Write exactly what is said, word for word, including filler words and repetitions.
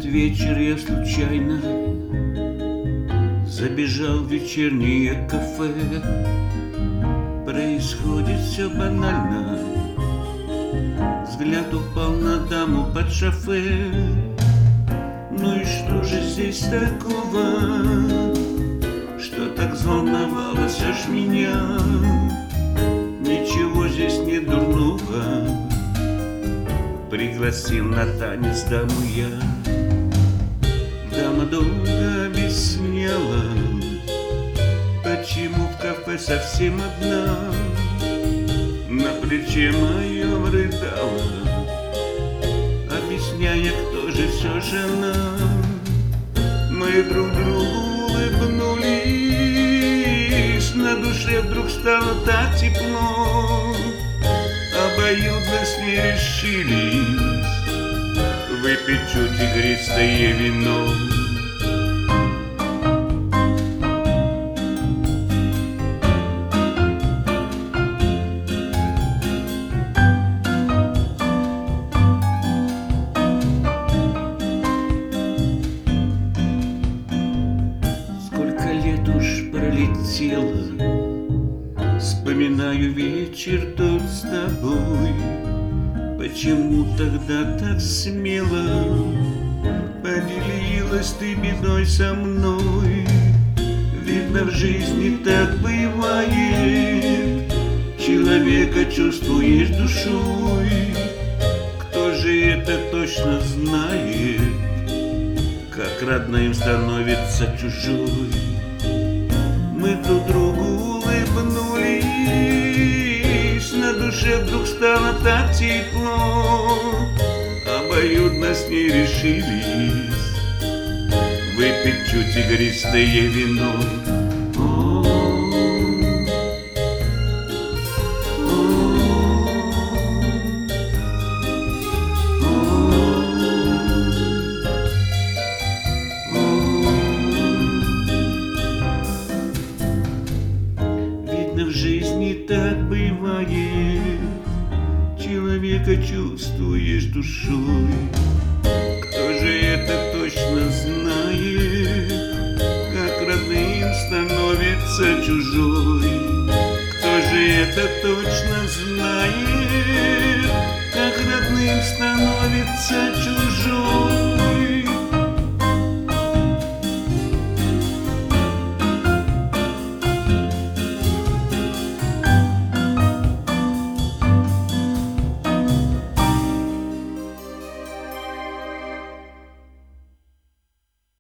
вечер я случайно забежал в вечернее кафе. Происходит все банально. Взгляд упал на даму под шофе. Ну и что же здесь такого, что так взволновалось аж меня? Ничего здесь не дурного, пригласил на танец даму я. Дама долго объясняла, почему в кафе совсем одна. На плече моем рыдала, объясняя, кто же все же она. Мы друг другу улыбнулись, на душе вдруг стало так тепло. Обоюдно с ней решились выпить чуть игристое вино. Сколько лет уж пролетело, вспоминаю вечер тот с тобой. Почему тогда так смело поделилась ты бедой со мной? Видно, в жизни так бывает, человека чувствуешь душой. Кто же это точно знает, как родным становится чужой? Мы друг другу улыбнулись, на душе вдруг стало так тепло. Обоюдно с ней решились выпить чуть игристое вино. В жизни так бывает, человека чувствуешь душой. Кто же это точно знает, как родным становится чужой? Кто же это точно знает, как родным становится чужой?